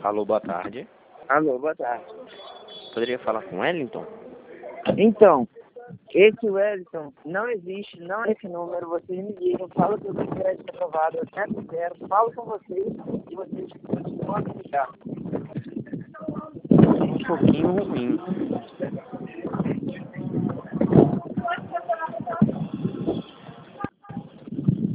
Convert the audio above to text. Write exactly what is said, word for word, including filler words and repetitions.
Alô, boa tarde. Alô, boa tarde. Poderia falar com Wellington? Então, esse Wellington não existe, não é esse número, vocês me ligam, falam que eu tenho crédito aprovado, eu sempre quero, falo com vocês e vocês continuam a me ligar. Um pouquinho ruim.